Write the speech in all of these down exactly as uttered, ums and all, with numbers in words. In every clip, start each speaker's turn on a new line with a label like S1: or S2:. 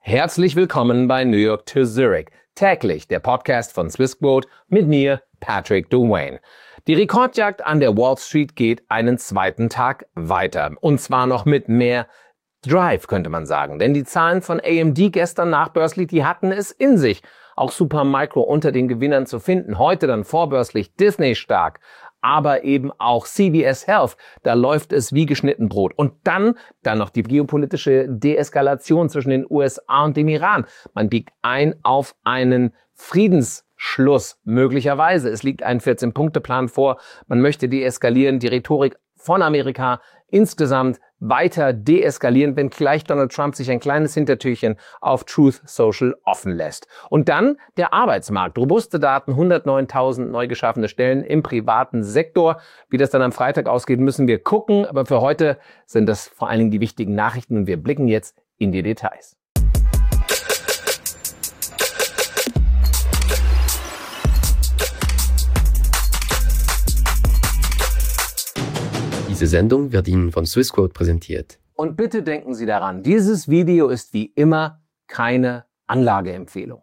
S1: Herzlich willkommen bei New York to Zurich. Täglich der Podcast von Swissquote mit mir, Patrick Dwayne. Die Rekordjagd an der Wall Street geht einen zweiten Tag weiter. Und zwar noch mit mehr Drive, könnte man sagen. Denn die Zahlen von A M D gestern nachbörslich, die hatten es in sich. Auch Supermicro unter den Gewinnern zu finden. Heute dann vorbörslich Disney stark. Aber eben auch C V S Health, da läuft es wie geschnitten Brot. Und dann, dann noch die geopolitische Deeskalation zwischen den U S A und dem Iran. Man biegt ein auf einen Friedensschluss, möglicherweise. Es liegt ein vierzehn-Punkte-Plan vor. Man möchte deeskalieren, die Rhetorik von Amerika insgesamt weiter deeskalieren, wenn gleich Donald Trump sich ein kleines Hintertürchen auf Truth Social offen lässt. Und dann der Arbeitsmarkt. Robuste Daten, hundertneuntausend neu geschaffene Stellen im privaten Sektor. Wie das dann am Freitag ausgeht, müssen wir gucken. Aber für heute sind das vor allen Dingen die wichtigen Nachrichten und wir blicken jetzt in die Details.
S2: Diese Sendung wird Ihnen von Swissquote präsentiert.
S1: Und bitte denken Sie daran, dieses Video ist wie immer keine Anlageempfehlung.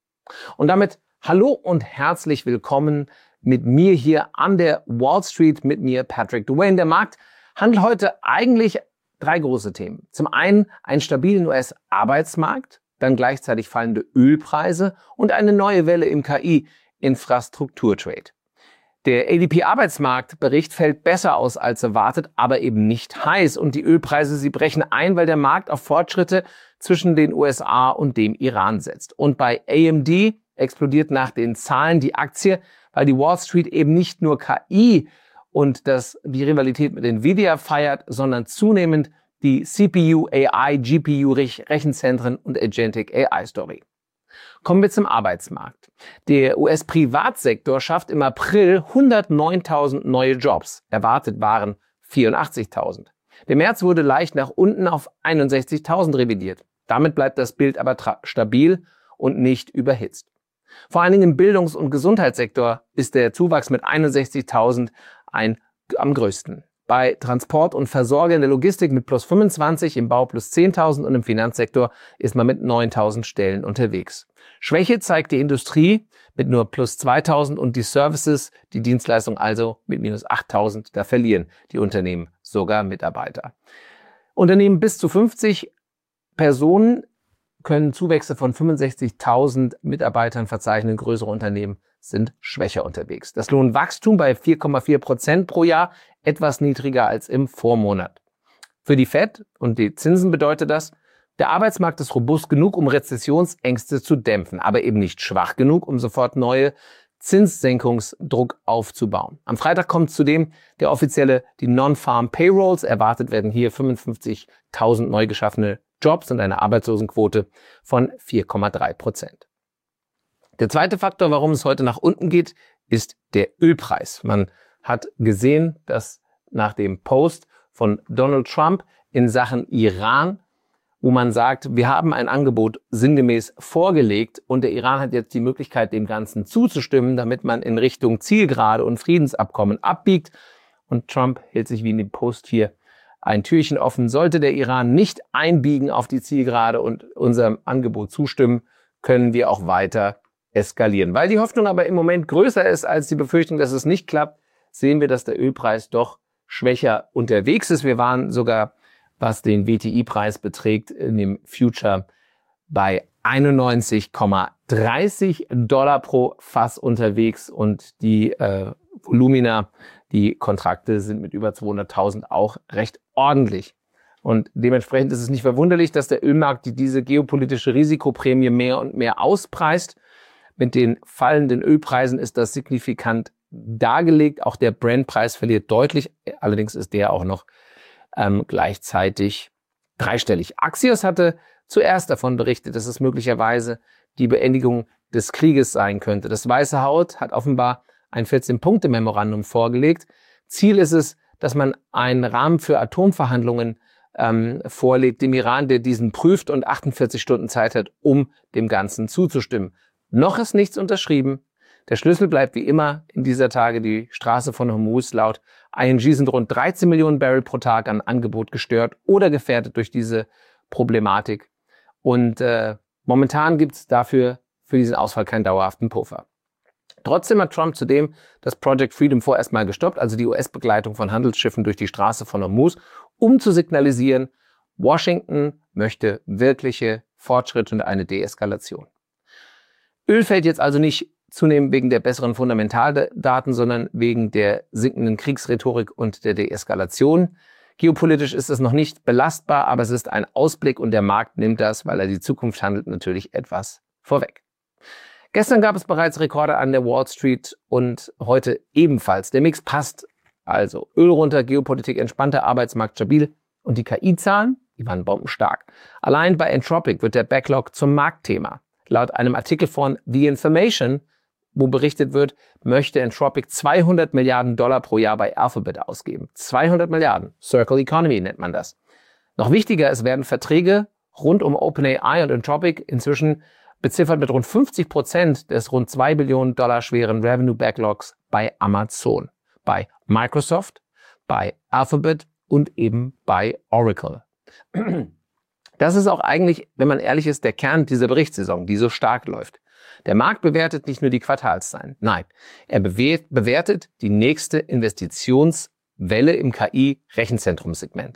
S1: Und damit hallo und herzlich willkommen mit mir hier an der Wall Street, mit mir Patrick Dwayne. Der Markt handelt heute eigentlich drei große Themen. Zum einen einen stabilen U S-Arbeitsmarkt, dann gleichzeitig fallende Ölpreise und eine neue Welle im K I-Infrastrukturtrade. Der A D P-Arbeitsmarktbericht fällt besser aus als erwartet, aber eben nicht heiß. Und die Ölpreise, sie brechen ein, weil der Markt auf Fortschritte zwischen den U S A und dem Iran setzt. Und bei A M D explodiert nach den Zahlen die Aktie, weil die Wall Street eben nicht nur K I und das, die Rivalität mit Nvidia feiert, sondern zunehmend die C P U, A I, G P U-Rechenzentren und Agentic A I-Story. Kommen wir zum Arbeitsmarkt. Der U S-Privatsektor schafft im April hundertneuntausend neue Jobs. Erwartet waren vierundachtzigtausend. Der März wurde leicht nach unten auf einundsechzigtausend revidiert. Damit bleibt das Bild aber stabil und nicht überhitzt. Vor allen Dingen im Bildungs- und Gesundheitssektor ist der Zuwachs mit einundsechzigtausend ein am größten. Bei Transport und Versorger in der Logistik mit plus fünfundzwanzig, im Bau plus zehntausend und im Finanzsektor ist man mit neuntausend Stellen unterwegs. Schwäche zeigt die Industrie mit nur plus zweitausend und die Services, die Dienstleistung also mit minus achttausend. Da verlieren die Unternehmen sogar Mitarbeiter. Unternehmen bis zu fünfzig Personen können Zuwächse von fünfundsechzigtausend Mitarbeitern verzeichnen. Größere Unternehmen sind schwächer unterwegs. Das Lohnwachstum bei vier Komma vier Prozent pro Jahr, etwas niedriger als im Vormonat. Für die Fed und die Zinsen bedeutet das, der Arbeitsmarkt ist robust genug, um Rezessionsängste zu dämpfen, aber eben nicht schwach genug, um sofort neue Zinssenkungsdruck aufzubauen. Am Freitag kommt zudem der offizielle, die Non-Farm Payrolls. Erwartet werden hier fünfundfünfzigtausend neu geschaffene Jobs und eine Arbeitslosenquote von vier Komma drei Prozent. Der zweite Faktor, warum es heute nach unten geht, ist der Ölpreis. Man hat gesehen, dass nach dem Post von Donald Trump in Sachen Iran, wo man sagt, wir haben ein Angebot sinngemäß vorgelegt und der Iran hat jetzt die Möglichkeit, dem Ganzen zuzustimmen, damit man in Richtung Zielgerade und Friedensabkommen abbiegt. Und Trump hält sich wie in dem Post hier ein Türchen offen. Sollte der Iran nicht einbiegen auf die Zielgerade und unserem Angebot zustimmen, können wir auch weiter eskalieren. Weil die Hoffnung aber im Moment größer ist als die Befürchtung, dass es nicht klappt, sehen wir, dass der Ölpreis doch schwächer unterwegs ist. Wir waren sogar, was den W T I-Preis beträgt, in dem Future bei einundneunzig Komma dreißig Dollar pro Fass unterwegs und die äh, Volumina, die Kontrakte sind mit über zweihunderttausend auch recht ordentlich. Und dementsprechend ist es nicht verwunderlich, dass der Ölmarkt die, diese geopolitische Risikoprämie mehr und mehr auspreist. Mit den fallenden Ölpreisen ist das signifikant dargelegt. Auch der Brent-Preis verliert deutlich. Allerdings ist der auch noch ähm, gleichzeitig dreistellig. Axios hatte zuerst davon berichtet, dass es möglicherweise die Beendigung des Krieges sein könnte. Das Weiße Haus hat offenbar ein vierzehn-Punkte-Memorandum vorgelegt. Ziel ist es, dass man einen Rahmen für Atomverhandlungen ähm, vorlegt dem Iran, der diesen prüft und achtundvierzig Stunden Zeit hat, um dem Ganzen zuzustimmen. Noch ist nichts unterschrieben. Der Schlüssel bleibt wie immer in dieser Tage die Straße von Hormuz. Laut I N G sind rund dreizehn Millionen Barrel pro Tag an Angebot gestört oder gefährdet durch diese Problematik. Und äh, momentan gibt es dafür für diesen Ausfall keinen dauerhaften Puffer. Trotzdem hat Trump zudem das Project Freedom vorerst mal gestoppt, also die U S-Begleitung von Handelsschiffen durch die Straße von Hormuz, um zu signalisieren, Washington möchte wirkliche Fortschritte und eine Deeskalation. Öl fällt jetzt also nicht zunehmend wegen der besseren Fundamentaldaten, sondern wegen der sinkenden Kriegsrhetorik und der Deeskalation. Geopolitisch ist es noch nicht belastbar, aber es ist ein Ausblick und der Markt nimmt das, weil er die Zukunft handelt, natürlich etwas vorweg. Gestern gab es bereits Rekorde an der Wall Street und heute ebenfalls. Der Mix passt also. Öl runter, Geopolitik entspannter, Arbeitsmarkt stabil und die K I-Zahlen, die waren bombenstark. Allein bei Anthropic wird der Backlog zum Marktthema. Laut einem Artikel von The Information, wo berichtet wird, möchte Anthropic zweihundert Milliarden Dollar pro Jahr bei Alphabet ausgeben. zweihundert Milliarden. Circle Economy nennt man das. Noch wichtiger, es werden Verträge rund um OpenAI und Anthropic inzwischen beziffert mit rund fünfzig Prozent des rund zwei Billionen Dollar schweren Revenue Backlogs bei Amazon, bei Microsoft, bei Alphabet und eben bei Oracle. Das ist auch eigentlich, wenn man ehrlich ist, der Kern dieser Berichtssaison, die so stark läuft. Der Markt bewertet nicht nur die Quartalszahlen, nein, er bewertet die nächste Investitionswelle im K I-Rechenzentrumssegment.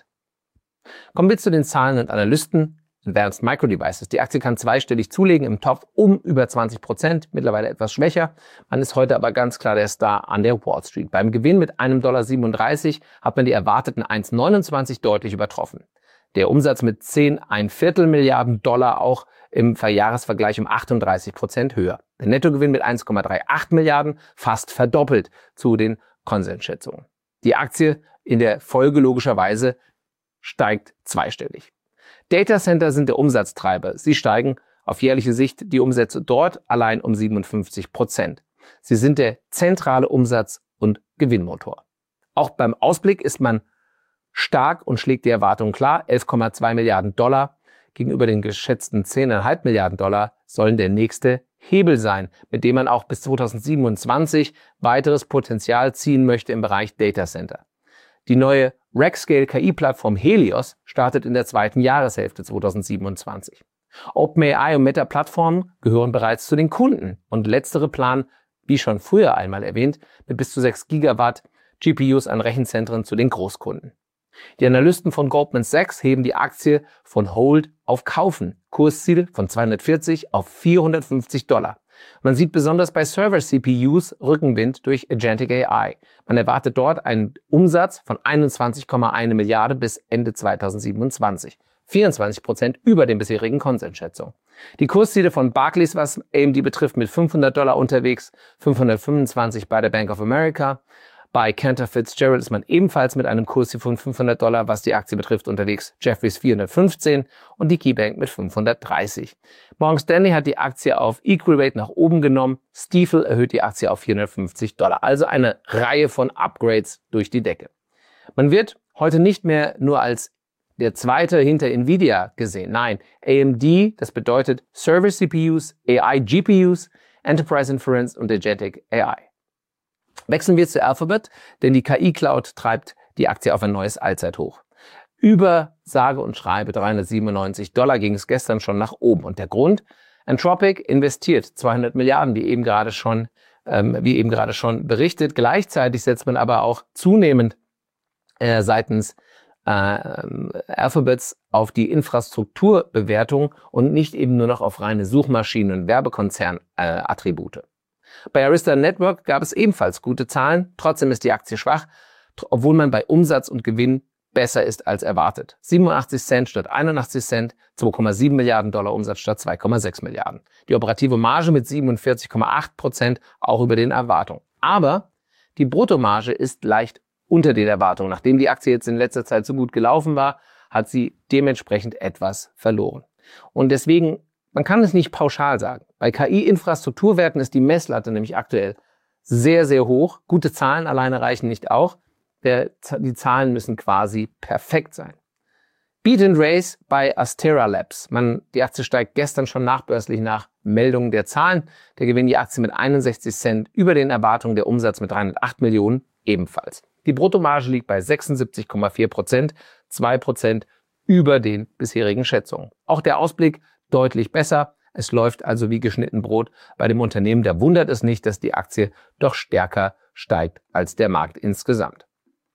S1: Kommen wir zu den Zahlen und Analysten. Advanced Micro Devices. Die Aktie kann zweistellig zulegen, im Topf um über zwanzig Prozent, mittlerweile etwas schwächer. Man ist heute aber ganz klar der Star an der Wall Street. Beim Gewinn mit einem Komma siebenunddreißig Dollar hat man die erwarteten eins Komma neunundzwanzig deutlich übertroffen. Der Umsatz mit zehn Komma fünfzehn Milliarden Dollar auch im Verjahresvergleich um achtunddreißig Prozent höher. Der Nettogewinn mit eins Komma achtunddreißig Milliarden fast verdoppelt zu den Konsensschätzungen. Die Aktie in der Folge logischerweise steigt zweistellig. Datacenter sind der Umsatztreiber. Sie steigen auf jährliche Sicht die Umsätze dort allein um siebenundfünfzig Prozent. Sie sind der zentrale Umsatz- und Gewinnmotor. Auch beim Ausblick ist man stark und schlägt die Erwartungen klar. elf Komma zwei Milliarden Dollar gegenüber den geschätzten zehn Komma fünf Milliarden Dollar sollen der nächste Hebel sein, mit dem man auch bis zweitausendsiebenundzwanzig weiteres Potenzial ziehen möchte im Bereich Datacenter. Die neue Rack-Scale-K I-Plattform Helios startet in der zweiten Jahreshälfte zweitausendsiebenundzwanzig. OpenAI und Meta-Plattformen gehören bereits zu den Kunden und letztere planen, wie schon früher einmal erwähnt, mit bis zu sechs Gigawatt G P Us an Rechenzentren zu den Großkunden. Die Analysten von Goldman Sachs heben die Aktie von Hold auf Kaufen, Kursziel von zweihundertvierzig auf vierhundertfünfzig Dollar. Man sieht besonders bei Server-C P Us Rückenwind durch Agentic A I. Man erwartet dort einen Umsatz von einundzwanzig Komma eins Milliarde bis Ende zweitausendsiebenundzwanzig. vierundzwanzig Prozent über den bisherigen Konsensschätzungen. Die Kursziele von Barclays, was A M D betrifft, mit fünfhundert Dollar unterwegs, fünfhundertfünfundzwanzig bei der Bank of America. Bei Cantor Fitzgerald ist man ebenfalls mit einem Kursziel von fünfhundert Dollar, was die Aktie betrifft, unterwegs. Jefferies vierhundertfünfzehn und die KeyBank mit fünfhundertdreißig. Morgan Stanley hat die Aktie auf Equal Rate nach oben genommen. Stifel erhöht die Aktie auf vierhundertfünfzig Dollar. Also eine Reihe von Upgrades durch die Decke. Man wird heute nicht mehr nur als der zweite hinter Nvidia gesehen. Nein, A M D, das bedeutet Server C P Us, A I G P Us, Enterprise Inference und Agentic A I. Wechseln wir zu Alphabet, denn die K I-Cloud treibt die Aktie auf ein neues Allzeithoch. Über sage und schreibe dreihundertsiebenundneunzig Dollar ging es gestern schon nach oben. Und der Grund? Anthropic investiert zweihundert Milliarden, wie eben gerade schon, ähm, wie eben gerade schon berichtet. Gleichzeitig setzt man aber auch zunehmend äh, seitens äh, Alphabets auf die Infrastrukturbewertung und nicht eben nur noch auf reine Suchmaschinen- und Werbekonzern-Attribute. Bei Arista Network gab es ebenfalls gute Zahlen, trotzdem ist die Aktie schwach, obwohl man bei Umsatz und Gewinn besser ist als erwartet. siebenundachtzig Cent statt einundachtzig Cent, zwei Komma sieben Milliarden Dollar Umsatz statt zwei Komma sechs Milliarden. Die operative Marge mit siebenundvierzig Komma acht Prozent auch über den Erwartungen. Aber die Bruttomarge ist leicht unter den Erwartungen. Nachdem die Aktie jetzt in letzter Zeit so gut gelaufen war, hat sie dementsprechend etwas verloren. Und deswegen, man kann es nicht pauschal sagen. Bei K I-Infrastrukturwerten ist die Messlatte nämlich aktuell sehr, sehr hoch. Gute Zahlen alleine reichen nicht auch. Der, die Zahlen müssen quasi perfekt sein. Beat and Race bei Astera Labs. Man, die Aktie steigt gestern schon nachbörslich nach Meldungen der Zahlen. Der Gewinn die Aktie mit einundsechzig Cent über den Erwartungen, der Umsatz mit dreihundertacht Millionen ebenfalls. Die Bruttomarge liegt bei sechsundsiebzig Komma vier Prozent, zwei Prozent über den bisherigen Schätzungen. Auch der Ausblick deutlich besser. Es läuft also wie geschnitten Brot bei dem Unternehmen. Da wundert es nicht, dass die Aktie doch stärker steigt als der Markt insgesamt.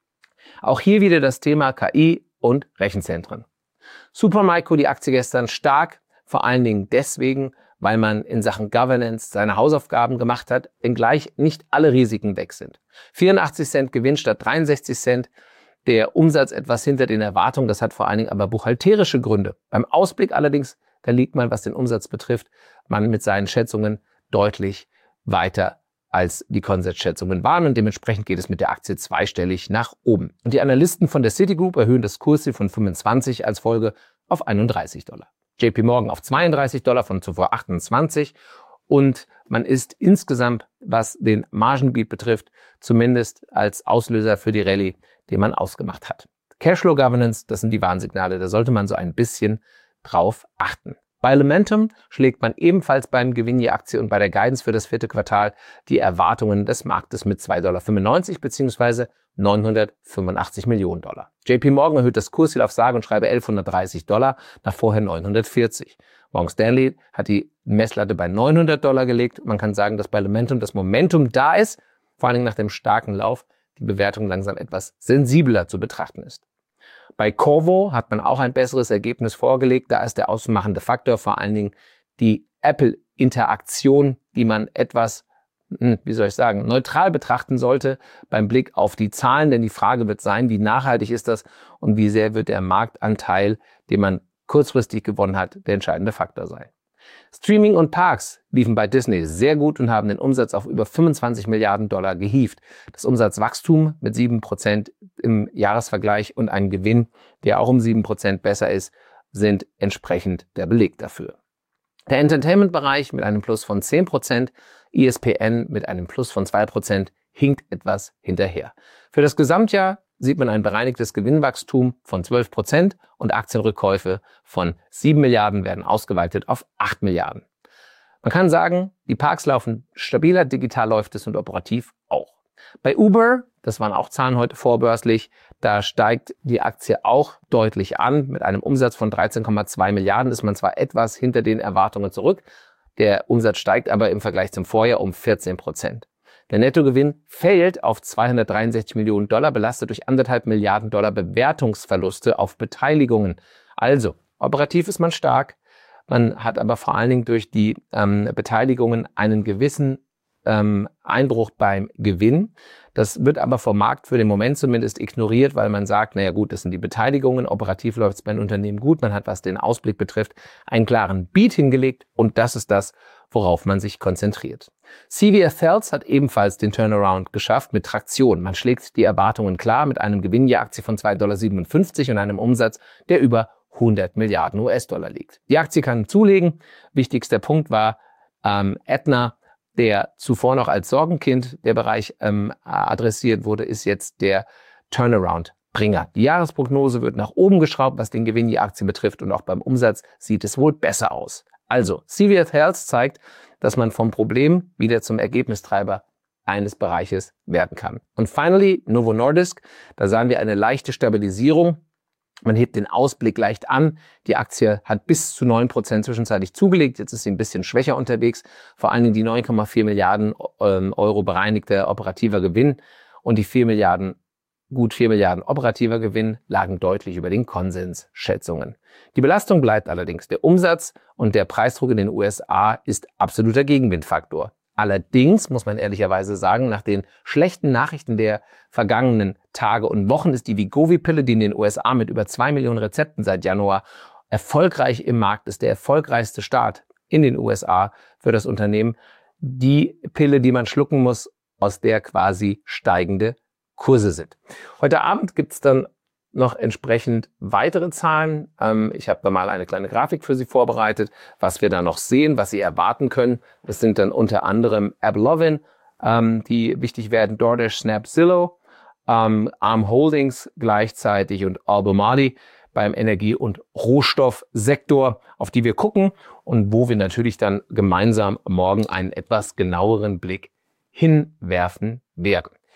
S1: Auch hier wieder das Thema K I und Rechenzentren. Supermicro, die Aktie gestern stark, vor allen Dingen deswegen, weil man in Sachen Governance seine Hausaufgaben gemacht hat, wenngleich nicht alle Risiken weg sind. vierundachtzig Cent Gewinn statt dreiundsechzig Cent. Der Umsatz etwas hinter den Erwartungen, das hat vor allen Dingen aber buchhalterische Gründe. Beim Ausblick allerdings, da liegt man, was den Umsatz betrifft, man mit seinen Schätzungen deutlich weiter als die Konsensusschätzungen waren und dementsprechend geht es mit der Aktie zweistellig nach oben. Und die Analysten von der Citigroup erhöhen das Kursziel von fünfundzwanzig als Folge auf einunddreißig Dollar. J P Morgan auf zweiunddreißig Dollar von zuvor achtundzwanzig und man ist insgesamt, was den Margenbeat betrifft, zumindest als Auslöser für die Rallye, den man ausgemacht hat. Cashflow Governance, das sind die Warnsignale, da sollte man so ein bisschen drauf achten. Bei Lumentum schlägt man ebenfalls beim Gewinn je Aktie und bei der Guidance für das vierte Quartal die Erwartungen des Marktes mit zwei Komma fünfundneunzig Dollar bzw. neunhundertfünfundachtzig Millionen Dollar. J P Morgan erhöht das Kursziel auf sage und schreibe elfhundertdreißig Dollar, nach vorher neunhundertvierzig. Morgan Stanley hat die Messlatte bei neunhundert Dollar gelegt. Man kann sagen, dass bei Lumentum das Momentum da ist, vor allem nach dem starken Lauf, die Bewertung langsam etwas sensibler zu betrachten ist. Bei Qorvo hat man auch ein besseres Ergebnis vorgelegt. Da ist der ausmachende Faktor vor allen Dingen die Apple-Interaktion, die man etwas, wie soll ich sagen, neutral betrachten sollte beim Blick auf die Zahlen. Denn die Frage wird sein, wie nachhaltig ist das und wie sehr wird der Marktanteil, den man kurzfristig gewonnen hat, der entscheidende Faktor sein. Streaming und Parks liefen bei Disney sehr gut und haben den Umsatz auf über fünfundzwanzig Milliarden Dollar gehievt. Das Umsatzwachstum mit sieben Prozent im Jahresvergleich und ein Gewinn, der auch um sieben Prozent besser ist, sind entsprechend der Beleg dafür. Der Entertainment-Bereich mit einem Plus von zehn Prozent, E S P N mit einem Plus von zwei Prozent hinkt etwas hinterher. Für das Gesamtjahr sieht man ein bereinigtes Gewinnwachstum von zwölf Prozent und Aktienrückkäufe von sieben Milliarden werden ausgeweitet auf acht Milliarden. Man kann sagen, die Parks laufen stabiler, digital läuft es und operativ auch. Bei Uber, das waren auch Zahlen heute vorbörslich, da steigt die Aktie auch deutlich an. Mit einem Umsatz von dreizehn Komma zwei Milliarden ist man zwar etwas hinter den Erwartungen zurück, der Umsatz steigt aber im Vergleich zum Vorjahr um vierzehn Prozent. Der Nettogewinn fällt auf zweihundertdreiundsechzig Millionen Dollar, belastet durch anderthalb Milliarden Dollar Bewertungsverluste auf Beteiligungen. Also, operativ ist man stark, man hat aber vor allen Dingen durch die ähm, Beteiligungen einen gewissen ähm, Einbruch beim Gewinn. Das wird aber vom Markt für den Moment zumindest ignoriert, weil man sagt, naja gut, das sind die Beteiligungen, operativ läuft es bei einem Unternehmen gut, man hat, was den Ausblick betrifft, einen klaren Beat hingelegt und das ist das, worauf man sich konzentriert. C V S Health hat ebenfalls den Turnaround geschafft mit Traktion. Man schlägt die Erwartungen klar mit einem Gewinn je Aktie von zwei Komma siebenundfünfzig Dollar und einem Umsatz, der über hundert Milliarden U S-Dollar liegt. Die Aktie kann zulegen. Wichtigster Punkt war ähm, Aetna, der zuvor noch als Sorgenkind der Bereich ähm, adressiert wurde, ist jetzt der Turnaround-Bringer. Die Jahresprognose wird nach oben geschraubt, was den Gewinn je Aktie betrifft und auch beim Umsatz sieht es wohl besser aus. Also, C V S Health zeigt, dass man vom Problem wieder zum Ergebnistreiber eines Bereiches werden kann. Und finally, Novo Nordisk, da sahen wir eine leichte Stabilisierung. Man hebt den Ausblick leicht an. Die Aktie hat bis zu neun Prozent zwischenzeitlich zugelegt. Jetzt ist sie ein bisschen schwächer unterwegs. Vor allen Dingen die neun Komma vier Milliarden Euro bereinigter operativer Gewinn und die vier Milliarden, gut vier Milliarden operativer Gewinn lagen deutlich über den Konsensschätzungen. Die Belastung bleibt allerdings. Der Umsatz und der Preisdruck in den U S A ist absoluter Gegenwindfaktor. Allerdings muss man ehrlicherweise sagen, nach den schlechten Nachrichten der vergangenen Tage und Wochen ist die Wegovy-Pille, die in den U S A mit über zwei Millionen Rezepten seit Januar erfolgreich im Markt ist, der erfolgreichste Start in den U S A für das Unternehmen, die Pille, die man schlucken muss, aus der quasi steigende Kurse sind. Heute Abend gibt es dann noch entsprechend weitere Zahlen. Ähm, ich habe da mal eine kleine Grafik für Sie vorbereitet, was wir da noch sehen, was Sie erwarten können. Das sind dann unter anderem AppLovin, ähm, die wichtig werden, DoorDash, Snap, Zillow, ähm, Arm Holdings gleichzeitig und Albemarle beim Energie- und Rohstoffsektor, auf die wir gucken und wo wir natürlich dann gemeinsam morgen einen etwas genaueren Blick hinwerfen werden.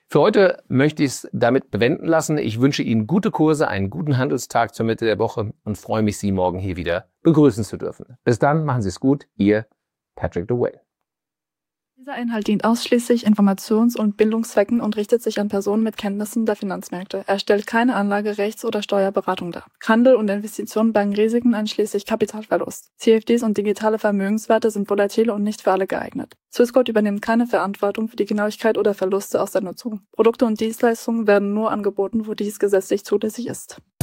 S1: Für heute möchte ich es damit bewenden lassen. Ich wünsche Ihnen gute Kurse, einen guten Handelstag zur Mitte der Woche und freue mich, Sie morgen hier wieder begrüßen zu dürfen. Bis dann, machen Sie es gut. Ihr Patrick DeWayne.
S3: Dieser Inhalt dient ausschließlich Informations- und Bildungszwecken und richtet sich an Personen mit Kenntnissen der Finanzmärkte. Er stellt keine Anlage-, Rechts- oder Steuerberatung dar. Handel und Investitionen bergen Risiken einschließlich Kapitalverlust. C F Ds und digitale Vermögenswerte sind volatil und nicht für alle geeignet. Swissquote übernimmt keine Verantwortung für die Genauigkeit oder Verluste aus der Nutzung. Produkte und Dienstleistungen werden nur angeboten, wo dies gesetzlich zulässig ist.